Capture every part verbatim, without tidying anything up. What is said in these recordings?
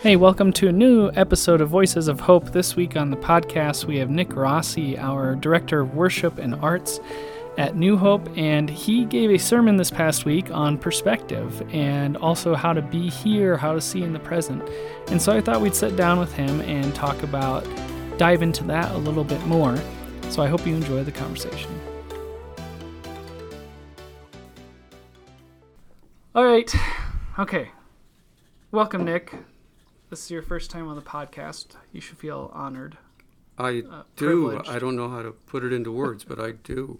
Hey, welcome to a new episode of Voices of Hope. This week on the podcast, we have Nick Rossi, our Director of Worship and Arts at New Hope, and he gave a sermon this past week on perspective and also how to be here, how to see in the present. And so I thought we'd sit down with him and talk about, dive into that a little bit more. So I hope you enjoy the conversation. All right. Okay. Welcome, Nick. This is your first time on the podcast. You should feel honored. I uh, do. Privileged. I don't know how to put it into words, but I do.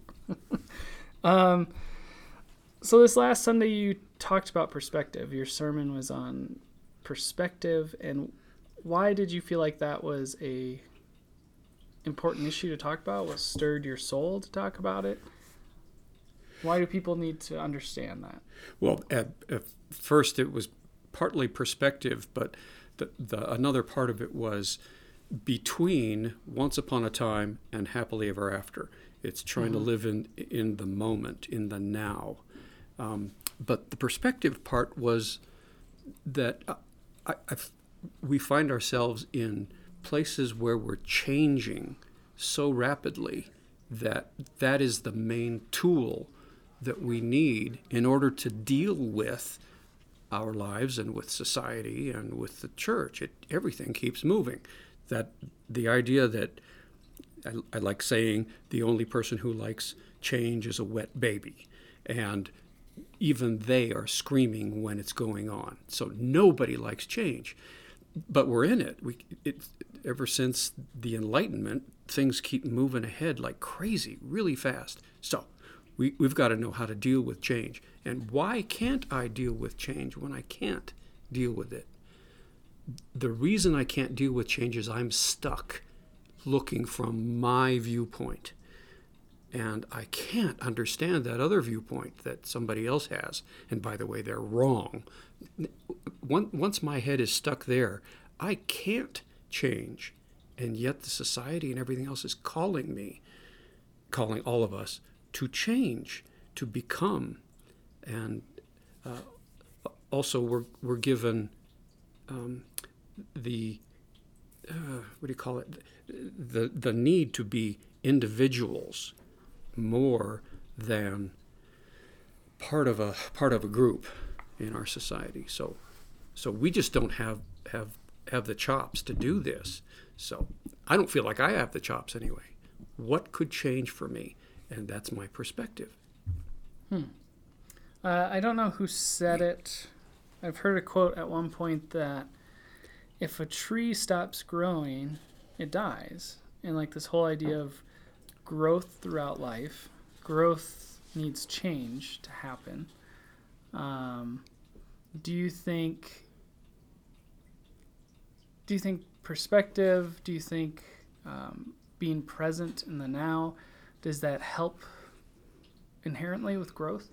um, so this last Sunday you talked about perspective. Your sermon was on perspective, and why did you feel like that was a important issue to talk about? What stirred your soul to talk about it? Why do people need to understand that? Well, at, at first it was partly perspective, but the, the another part of it was between Once Upon a Time and Happily Ever After. It's trying mm-hmm. to live in in the moment, in the now. Um, but the perspective part was that I, I, we find ourselves in places where we're changing so rapidly that that is the main tool that we need in order to deal with our lives and with society and with the church. It, everything keeps moving. That the idea that I, I like saying the only person who likes change is a wet baby, and even they are screaming when it's going on. So nobody likes change, but we're in it. We it, ever since the Enlightenment, things keep moving ahead like crazy, really fast. So we, we've got to know how to deal with change. And why can't I deal with change when I can't deal with it? The reason I can't deal with change is I'm stuck looking from my viewpoint. And I can't understand that other viewpoint that somebody else has. And by the way, they're wrong. Once my head is stuck there, I can't change. And yet the society and everything else is calling me, calling all of us, to change, to become. And uh, also we're we're given um, the uh, what do you call it? The the need to be individuals more than part of a part of a group in our society. So so we just don't have have have the chops to do this. So I don't feel like I have the chops anyway. What could change for me? And that's my perspective. Hmm. Uh, I don't know who said it. I've heard a quote at one point that if a tree stops growing, it dies. And like this whole idea of growth throughout life, growth needs change to happen. Um, do you think, do you think perspective, do you think um, being present in the now, does that help inherently with growth?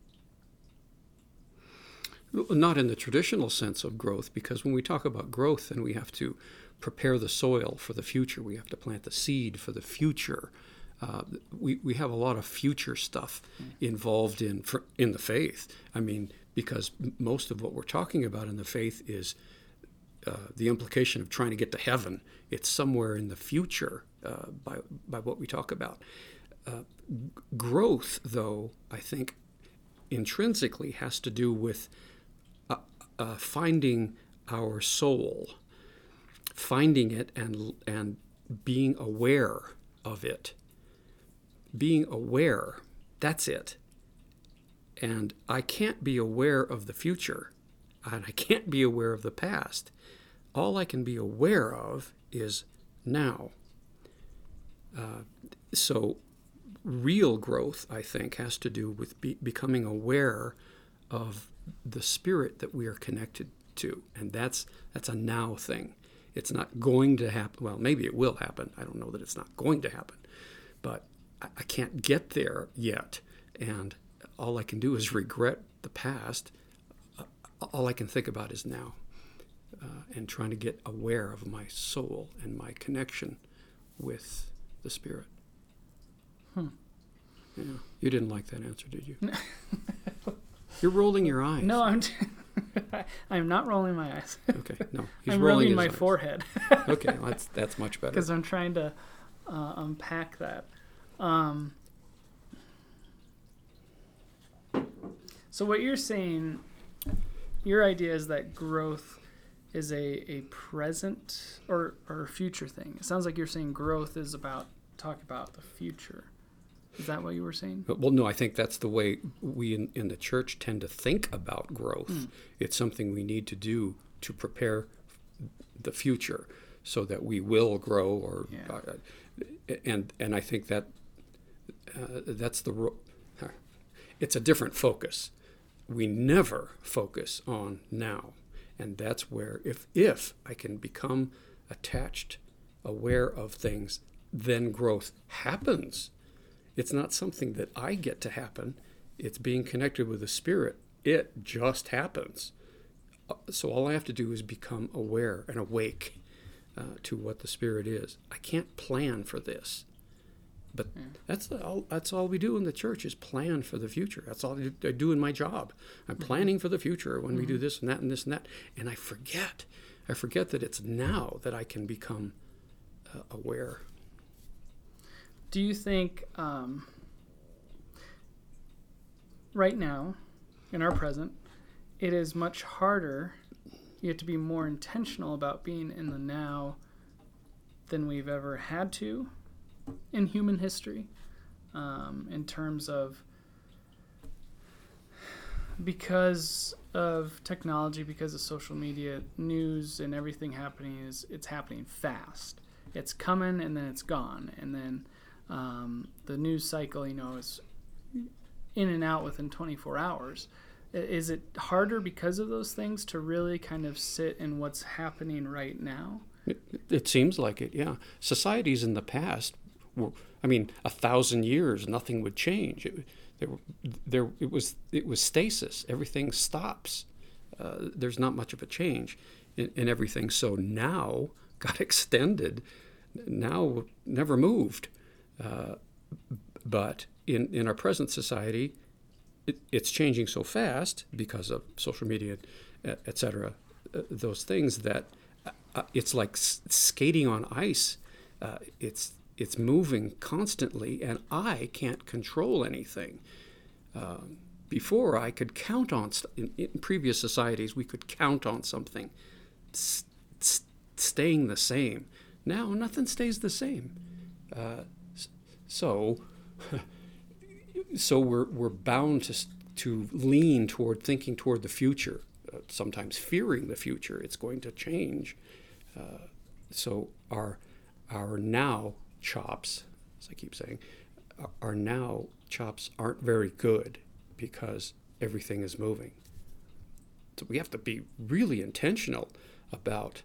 Not in the traditional sense of growth, because when we talk about growth, then we have to prepare the soil for the future. We have to plant the seed for the future. Uh, we we have a lot of future stuff involved in for, in the faith. I mean, because most of what we're talking about in the faith is uh, the implication of trying to get to heaven. It's somewhere in the future uh, by by what we talk about. Uh, growth, though, I think intrinsically has to do with uh, uh, finding our soul, finding it and and being aware of it. Being aware, that's it. And I can't be aware of the future, and I can't be aware of the past. All I can be aware of is now. Uh, so real growth, I think, has to do with be, becoming aware of the spirit that we are connected to. And that's that's a now thing. It's not going to happen. Well, maybe it will happen. I don't know that it's not going to happen. But I, I can't get there yet. And all I can do is regret the past. Uh, all I can think about is now. Uh, and trying to get aware of my soul and my connection with the spirit. Hmm. Yeah. You didn't like that answer, did you? You're rolling your eyes. No, I'm. T- I'm not rolling my eyes. Okay, no, he's I'm rolling rubbing his my eyes. forehead. Okay, well, that's that's much better. Because I'm trying to uh, unpack that. Um, so what you're saying, your idea is that growth is a, a present or, or future thing. It sounds like you're saying growth is about, talk about the future. Is that what you were saying? Well, no, I think that's the way we in, in the church tend to think about growth. Mm. It's something we need to do to prepare the future so that we will grow. Or yeah. uh, and and I think that uh, that's the ro- it's a different focus. We never focus on now, and that's where if if I can become attached, aware of things, then growth happens. It's not something that I get to happen. It's being connected with the Spirit. It just happens. So all I have to do is become aware and awake uh, to what the Spirit is. I can't plan for this. But yeah. that's all that's all we do in the church is plan for the future. That's all I do in my job. I'm planning for the future when mm-hmm. we do this and that and this and that. And I forget. I forget that it's now that I can become uh, aware. Do you think um, right now, in our present, it is much harder, you have to be more intentional about being in the now than we've ever had to in human history, um, in terms of, because of technology, because of social media, news and everything happening, is it's happening fast. It's coming and then it's gone. And then Um, the news cycle, you know, is in and out within twenty-four hours. Is it harder because of those things to really kind of sit in what's happening right now? It, it seems like it, yeah. Societies in the past were, I mean, a thousand years, nothing would change. It, there, there, it was, it was stasis. Everything stops. Uh, there's not much of a change in, in everything. So now got extended. Now never moved. Uh, but in, in our present society, it, it's changing so fast because of social media, et, et cetera, uh, those things that uh, it's like s- skating on ice. Uh, it's it's moving constantly, and I can't control anything. Uh, before, I could count on, st- in, in previous societies, we could count on something s- s- staying the same. Now, nothing stays the same. Uh, So, so we're we're bound to to lean toward thinking toward the future, uh, sometimes fearing the future. It's going to change. Uh, so our our now chops, as I keep saying, our now chops aren't very good because everything is moving. So we have to be really intentional about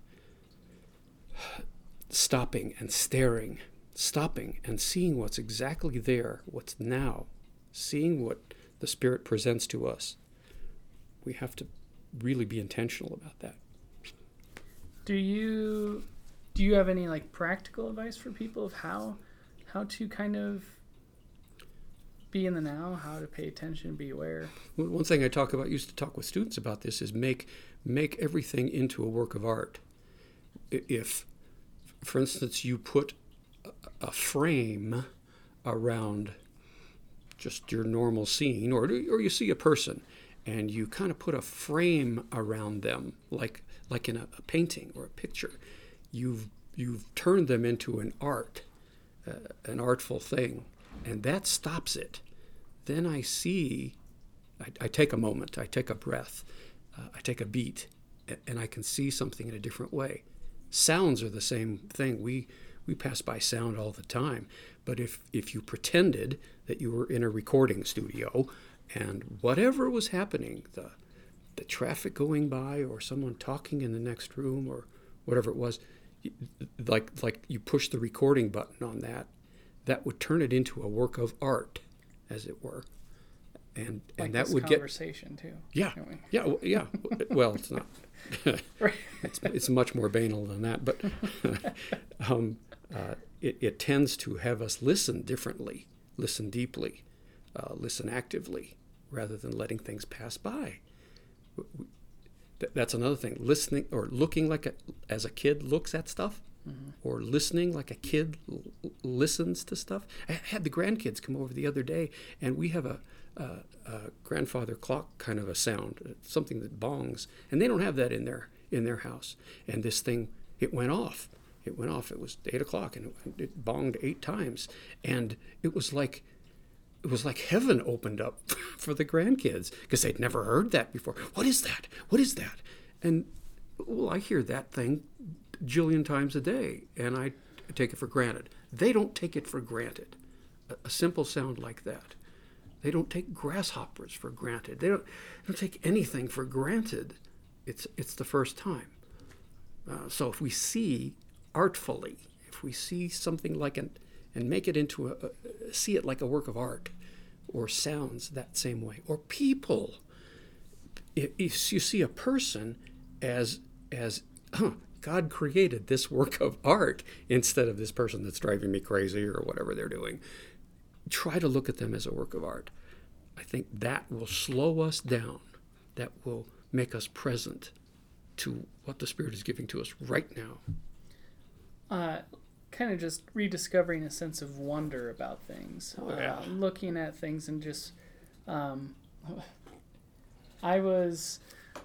stopping and staring. Stopping and seeing what's exactly there, what's now, seeing what the Spirit presents to us. We have to really be intentional about that. Do you do you have any like practical advice for people of how how to kind of be in the now, how to pay attention, be aware? One thing I talk about, used to talk with students about this, is make make everything into a work of art. If, for instance, you put a frame around just your normal scene, or or you see a person and you kind of put a frame around them, like like in a, a painting or a picture, you've you've turned them into an art, uh, an artful thing, and that stops it. Then I see, I, I take a moment, I take a breath, uh, I take a beat, and I can see something in a different way. Sounds are the same thing. We We pass by sound all the time, but if, if you pretended that you were in a recording studio and whatever was happening, the the traffic going by or someone talking in the next room or whatever it was, like like you push the recording button on that, that would turn it into a work of art, as it were, and like and that this would get conversation too. Yeah, yeah, well, yeah. Well, it's not. it's it's much more banal than that, but. um, Uh, it, it tends to have us listen differently, listen deeply, uh, listen actively, rather than letting things pass by. th- that's another thing. Listening or looking like a, as a kid looks at stuff, mm-hmm. or listening like a kid l- listens to stuff. I had the grandkids come over the other day, and we have a, a, a grandfather clock kind of a sound, something that bongs, and they don't have that in their in their house. And this thing, it went off. It went off. It was eight o'clock, and it, it bonged eight times, and it was like. It was like heaven opened up for the grandkids because they'd never heard that before. What is that? What is that? And, well, I hear that thing a jillion times a day, and I take it for granted. They don't take it for granted. A, a simple sound like that. They don't take grasshoppers for granted. They don't, they don't take anything for granted. It's, it's the first time. Uh, so if we see artfully, if we see something like an and make it into a, a, see it like a work of art, or sounds that same way, or people. If, if you see a person as, as huh, God created this work of art instead of this person that's driving me crazy or whatever they're doing, try to look at them as a work of art. I think that will slow us down. That will make us present to what the Spirit is giving to us right now. Uh, kind of just rediscovering a sense of wonder about things. Oh, yeah. Uh, looking at things and just... Um, I was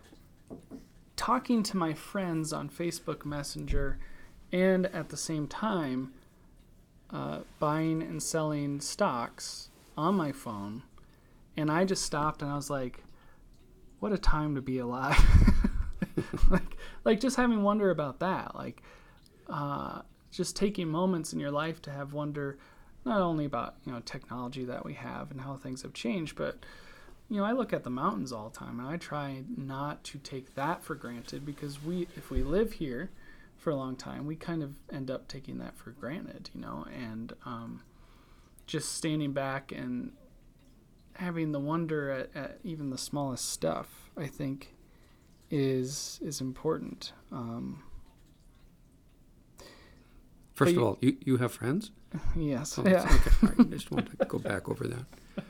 talking to my friends on Facebook Messenger and at the same time uh, buying and selling stocks on my phone. And I just stopped and I was like, what a time to be alive. like, like just having wonder about that. Like, uh, just taking moments in your life to have wonder, not only about, you know, technology that we have and how things have changed, but, you know, I look at the mountains all the time and I try not to take that for granted, because we, if we live here for a long time, we kind of end up taking that for granted, you know, and um, just standing back and having the wonder at, at even the smallest stuff, I think is, is important. Um, First you, of all, you, you have friends? Yes. Oh, yeah. Okay. All right. I just wanted to go back over that.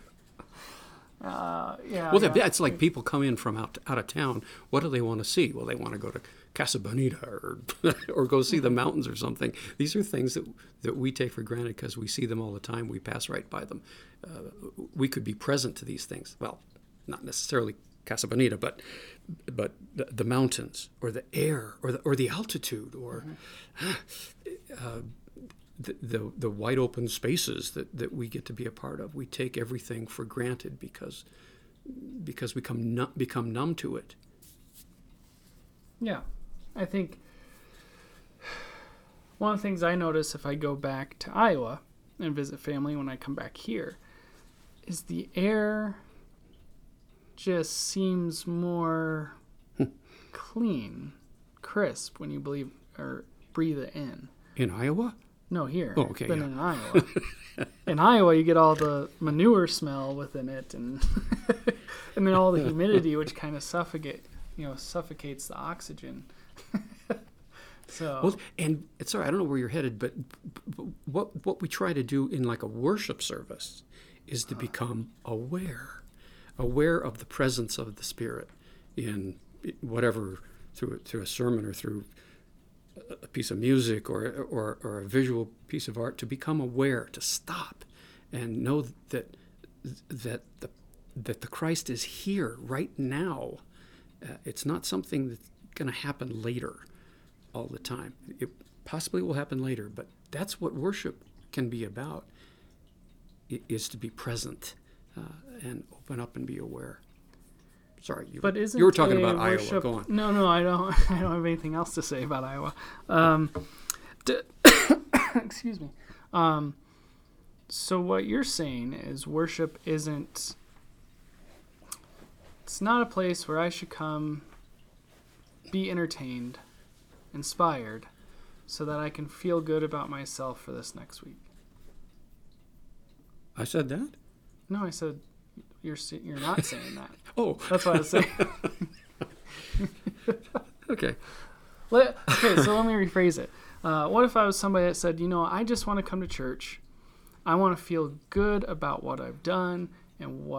Uh, yeah. Well, yeah. it's like people come in from out out of town. What do they want to see? Well, they want to go to Casa Bonita or or go see the mountains or something. These are things that that we take for granted because we see them all the time. We pass right by them. Uh, we could be present to these things. Well, not necessarily Casa Bonita, but but the, the mountains or the air or the or the altitude or mm-hmm. uh, the, the the wide open spaces that, that we get to be a part of. We take everything for granted because because we come nu- become numb to it. Yeah, I think one of the things I notice if I go back to Iowa and visit family when I come back here is the air just seems more clean, crisp when you believe or breathe it in. In Iowa? No, here. Oh, okay. Than Yeah. in Iowa. In Iowa, you get all the manure smell within it, and and then all the humidity, which kind of suffocate, you know, suffocates the oxygen. So. Well, and it's sorry, I don't know where you're headed, but, but what what we try to do in like a worship service is to become aware. aware of the presence of the Spirit in whatever, through through a sermon or through a piece of music or, or or a visual piece of art, to become aware, to stop and know that that the that the Christ is here right now. Uh, it's not something that's going to happen later all the time. It possibly will happen later, but that's what worship can be about, is to be present. Uh, and open up and be aware. Sorry, you, but isn't you were talking about worship, Iowa. Go on. No, no, I don't. I don't have anything else to say about Iowa. Um, d- excuse me. Um, so what you're saying is worship isn't. It's not a place where I should come, be entertained, inspired, so that I can feel good about myself for this next week. I said that? No, I said you're you're not saying that. Oh, that's what I was saying. Okay. Let, okay, so let me rephrase it. Uh, what if I was somebody that said, you know, I just want to come to church. I want to feel good about what I've done and what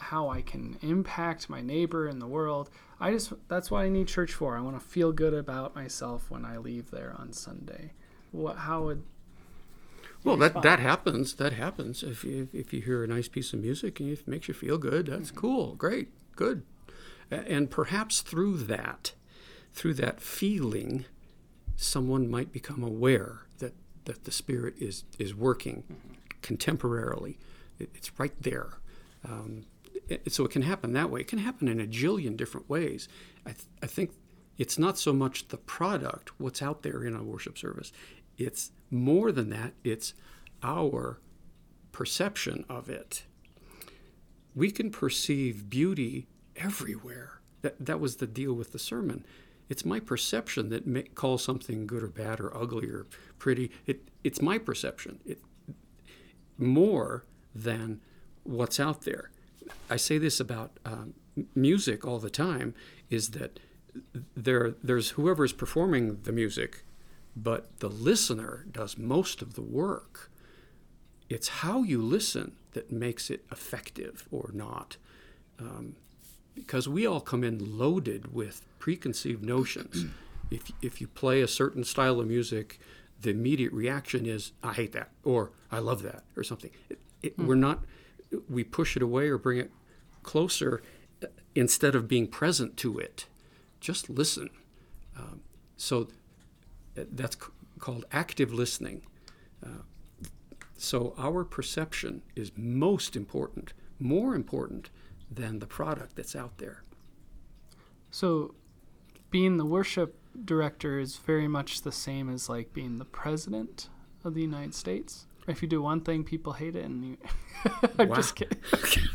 how I can impact my neighbor in the world. I just, that's what I need church for. I want to feel good about myself when I leave there on Sunday. What, how would Well, that, that happens. That happens. If you, if you hear a nice piece of music and it makes you feel good, that's mm-hmm. cool. Great. Good. And perhaps through that, through that feeling, someone might become aware that, that the Spirit is, is working mm-hmm. contemporarily. It, it's right there. Um, it, so it can happen that way. It can happen in a jillion different ways. I, th- I think it's not so much the product, what's out there in a worship service. It's more than that. It's our perception of it. We can perceive beauty everywhere. That that was the deal with the sermon. It's my perception that may, calls something good or bad or ugly or pretty. It it's my perception. It more than what's out there. I say this about um, music all the time. Is that there there's whoever's performing the music, but the listener does most of the work. It's how you listen that makes it effective or not. Um, because we all come in loaded with preconceived notions. If if you play a certain style of music, the immediate reaction is, I hate that, or I love that, or something. It, it, mm. We're not, we push it away or bring it closer instead of being present to it. Just listen. Um, so that's c- called active listening. Uh, so our perception is most important, more important than the product that's out there. So being the worship director is very much the same as like being the president of the United States. If you do one thing, people hate it, and you I'm wow. just kidding.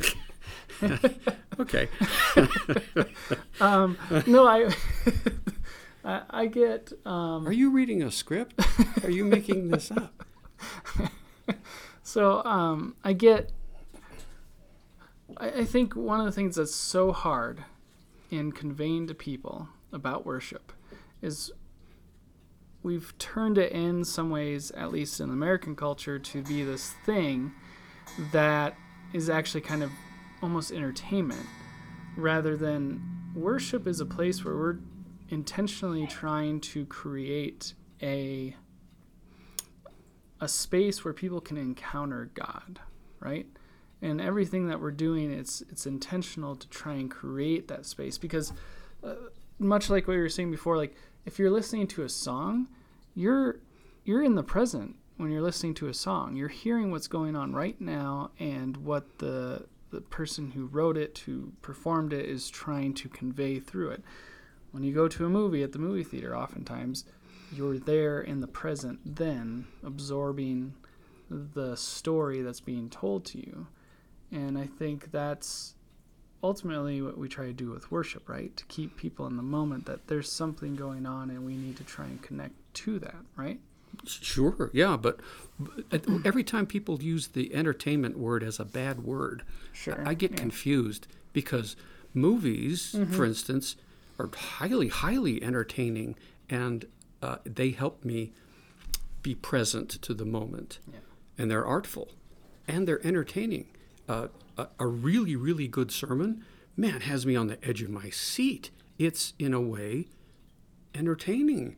Okay. um, no, I I, I get... Um, Are you reading a script? Are you making this up? So um, I get... I, I think one of the things that's so hard in conveying to people about worship is we've turned it in some ways, at least in American culture, to be this thing that is actually kind of almost entertainment, rather than worship is a place where we're intentionally trying to create a a space where people can encounter God, right? And everything that we're doing, it's it's intentional to try and create that space, because uh, much like what you were saying before, like if you're listening to a song, you're you're in the present when you're listening to a song. You're hearing what's going on right now and what the the person who wrote it, who performed it, is trying to convey through it. When you go to a movie at the movie theater, oftentimes you're there in the present then, absorbing the story that's being told to you. And I think that's ultimately what we try to do with worship, right? To keep people in the moment, that there's something going on and we need to try and connect to that, right? Sure, yeah, but every time people use the entertainment word as a bad word, sure, I get yeah. confused, because movies, mm-hmm. for instance, are highly, highly entertaining, and uh, they help me be present to the moment. Yeah. And they're artful, and they're entertaining. Uh, a, a really, really good sermon, man, has me on the edge of my seat. It's, in a way, entertaining.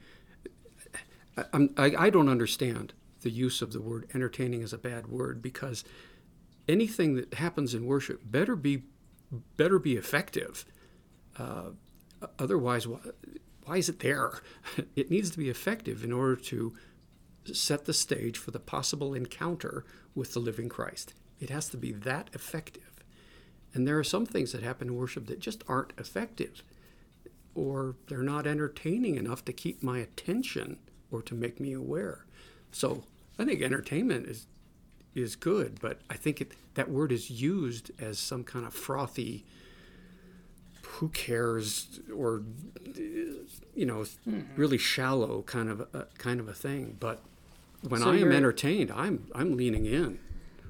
I, I'm, I, I don't understand the use of the word entertaining as a bad word, because anything that happens in worship better be better be effective. Uh, otherwise, why, why is it there? It needs to be effective in order to set the stage for the possible encounter with the living Christ. It has to be that effective. And there are some things that happen in worship that just aren't effective, or they're not entertaining enough to keep my attention or to make me aware. So I think entertainment is is good, but I think it, that word is used as some kind of frothy, who cares, or you know, mm-hmm. really shallow kind of a, kind of a thing. But when so I am entertained, I'm I'm leaning in.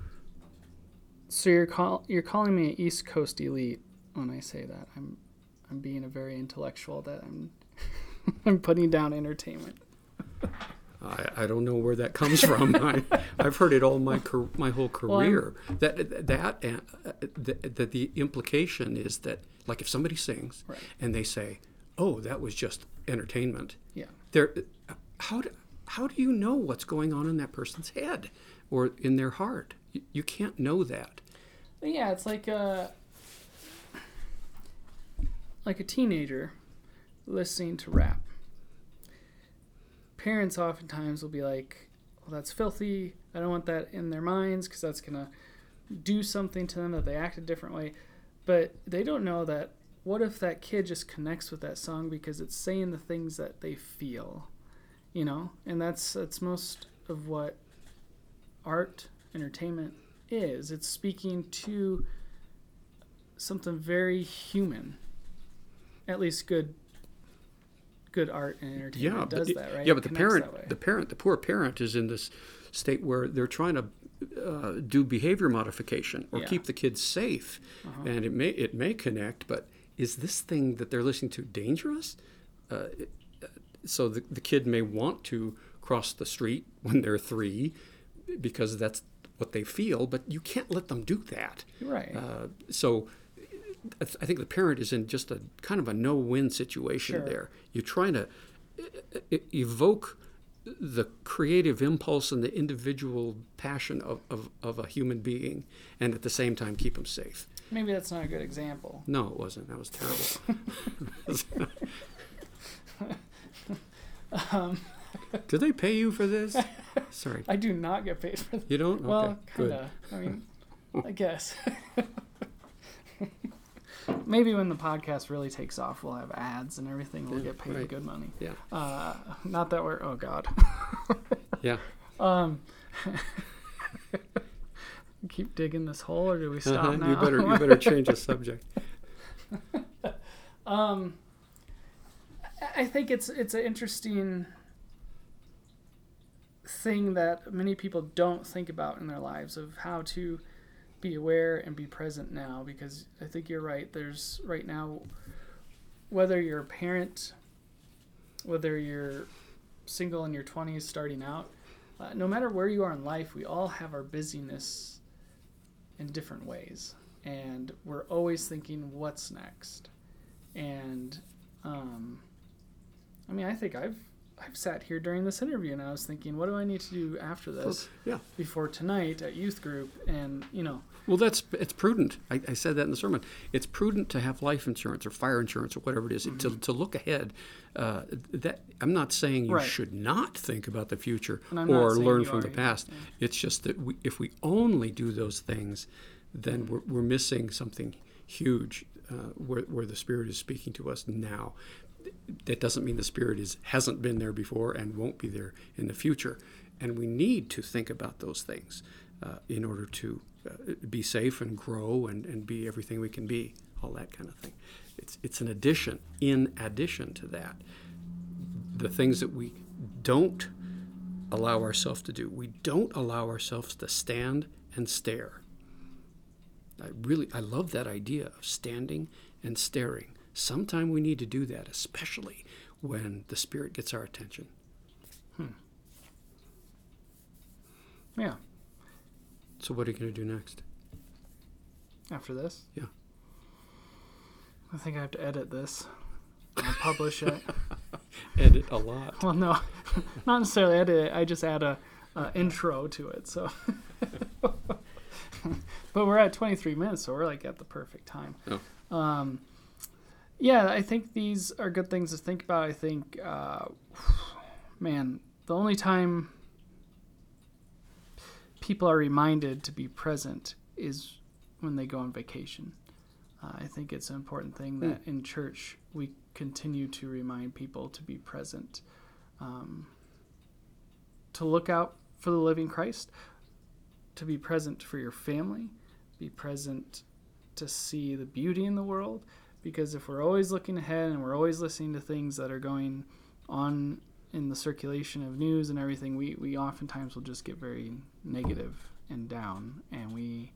So you're call you're calling me an East Coast elite when I say that. I'm I'm being a very intellectual, that I'm I'm putting down entertainment. I, I don't know where that comes from. I, I've heard it all my car, my whole career. Well, that that uh, that the, the implication is that, like, if somebody sings right. and they say, "Oh, that was just entertainment," yeah, they're how do how do you know what's going on in that person's head or in their heart? You, you can't know that. Yeah, it's like a like a teenager listening to rap. Parents oftentimes will be like, well, that's filthy. I don't want that in their minds because that's going to do something to them, that they act a different way. But they don't know that what if that kid just connects with that song because it's saying the things that they feel, you know? And that's that's most of what art, entertainment is. It's speaking to something very human. At least good good art and entertainment yeah, does but, that, right? Yeah, but it the parent, the parent, the poor parent is in this state where they're trying to uh, do behavior modification or yeah. keep the kids safe, uh-huh. and it may it may connect. But is this thing that they're listening to dangerous? Uh, so the the kid may want to cross the street when they're three because that's what they feel, but you can't let them do that. Right. Uh, so. I think the parent is in just a kind of a no-win situation sure. there. You're trying to evoke the creative impulse and the individual passion of, of, of a human being and at the same time keep them safe. Maybe that's not a good example. No, it wasn't. That was terrible. um, do they pay you for this? Sorry. I do not get paid for this. You don't? Okay, well, kind of. I mean, I guess. Maybe when the podcast really takes off, we'll have ads and everything. We'll yeah, get paid right. good money. Yeah. Uh, not that we're. Oh God. yeah. Um. Keep digging this hole, or do we stop uh-huh. now? You better. You better change the subject. um. I think it's it's an interesting thing that many people don't think about in their lives of how to be aware and be present now, because I think you're right. There's right now, whether you're a parent, whether you're single in your twenties starting out, uh, no matter where you are in life, we all have our busyness in different ways, and we're always thinking what's next. And um, I mean, I think I've I've sat here during this interview and I was thinking, what do I need to do after this? Yeah. Before tonight at youth group, and you know. Well, that's it's prudent. I, I said that in the sermon. It's prudent to have life insurance or fire insurance or whatever it is, mm-hmm. to to look ahead. Uh, that I'm not saying you right. should not think about the future or learn from the either. past. Yeah. It's just that we, if we only do those things, then we're we're missing something huge uh, where where the Spirit is speaking to us now. That doesn't mean the Spirit is hasn't been there before and won't be there in the future. And we need to think about those things uh, in order to uh, be safe and grow and, and be everything we can be, all that kind of thing. It's it's an addition, in addition to that. The things that we don't allow ourselves to do. We don't allow ourselves to stand and stare. I really, I love that idea of standing and staring. Sometime we need to do that, especially when the Spirit gets our attention. Hmm. Yeah. So what are you going to do next? After this? Yeah. I think I have to edit this. I'll publish it. Edit a lot. Well, no, not necessarily edit it. I just add a, a intro to it. So, but we're at twenty-three minutes, so we're like at the perfect time. Oh. Um, yeah, I think these are good things to think about. I think, uh, man, the only time people are reminded to be present is when they go on vacation. Uh, I think it's an important thing that mm. in church we continue to remind people to be present, um, to look out for the living Christ, to be present for your family, be present to see the beauty in the world. Because if we're always looking ahead and we're always listening to things that are going on in the circulation of news and everything, we, we oftentimes will just get very negative and down, and we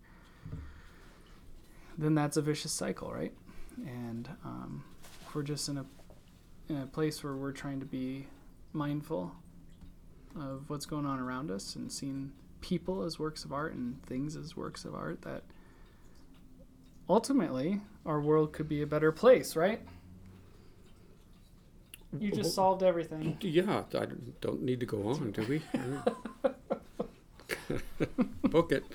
then that's a vicious cycle, right? And um, if we're just in a in a place where we're trying to be mindful of what's going on around us and seeing people as works of art and things as works of art, that ultimately our world could be a better place, right? You just Well, solved everything. Yeah, I don't need to go on, do we? Book it.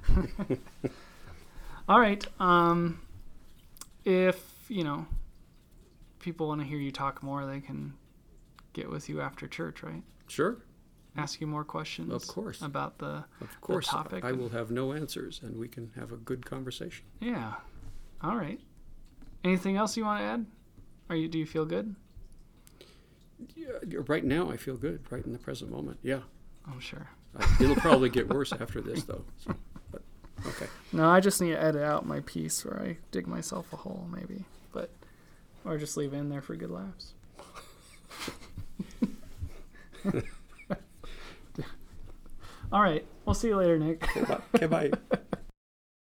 All right. Um, if, you know, people want to hear you talk more, they can get with you after church, right? Sure. Ask you more questions. Of course. About the, of course, the topic. I will have no answers, and we can have a good conversation. Yeah. All right. Anything else you want to add? Are you? Do you feel good? Yeah, right now, I feel good. Right in the present moment, yeah. I'm sure. Uh, it'll probably get worse after this, though. So, but okay. No, I just need to edit out my piece where I dig myself a hole, maybe, but or just leave it in there for good laughs. All right. We'll see you later, Nick. Okay, bye.